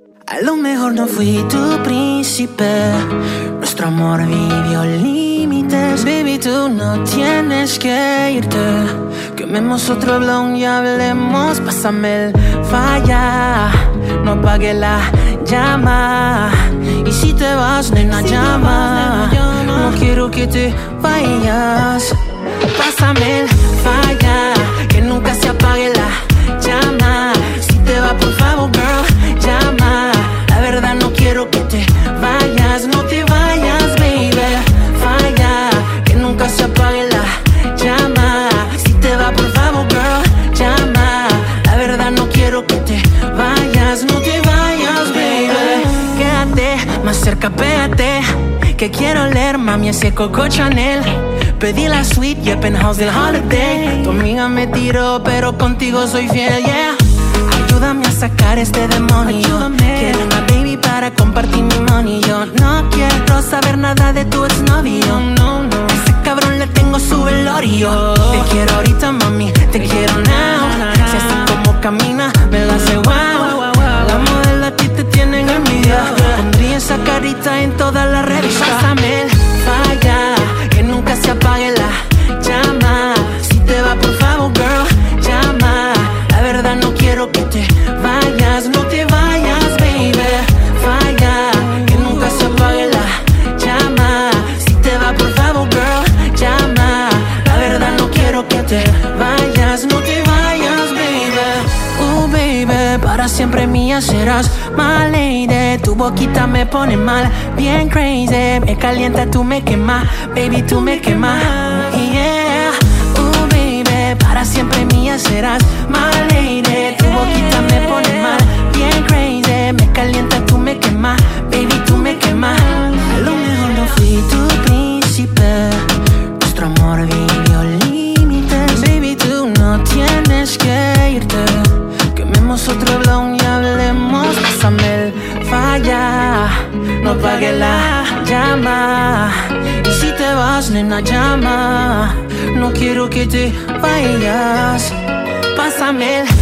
A lo mejor no fui tu príncipe, nuestro amor vivió límites. Baby, tú no tienes que irte. Quememos otro blunt y hablemos. Pásame el falla, no apague la llama. Y si te vas, nena, llama. No quiero que te vayas. Pásame el falla, que nunca se apague la llama. Si te vas, por favor, girl, llama. La verdad no quiero que te vayas. No te vayas, baby. Falla, que nunca se apague la llama. Si te vas, por favor, girl, llama. La verdad no quiero que te vayas. No te vayas, baby. Quédate, más cerca, pégate, que quiero leer, mami, ese Coco Chanel. Pedí la suite y el penthouse del Holiday. Tu amiga me tiró, pero contigo soy fiel, yeah. Ayúdame a sacar este demonio. Quiero una baby para compartir mi money. Yo no quiero saber nada de tu exnovio. No, no. A ese cabrón le tengo su velorio. Te quiero ahorita, mami, te quiero now. Si así como camina, me la hace wow. La modelo a ti te tienen envidia. Pondría esa carita en todas las revistas. Pásame el falla, que nunca se apague la llama. Si te va, por favor, girl, llama. La verdad no quiero que te vayas. No te vayas, baby. Falla, que nunca se apague la llama. Si te va, por favor, girl, llama. La verdad no quiero que te vayas. No te vayas, baby. Baby, para siempre mía serás, my lady. Tu boquita me pone mal, bien crazy. Me calienta, tú me quemas, baby, tú me quemas, yeah. Baby, para siempre mía serás, my lady. Tu boquita me pone mal, bien crazy. Me calienta, tú me quemas, baby, tú me quemas. A lo mejor no fui tu príncipe, nuestro amor vivió límites. Baby, tú no tienes que irte. Quememos otro blunt y hablemos. Pásame el falla, no apague la llama. Y si te vas, nena, llama. No quiero que te vayas. Pásame el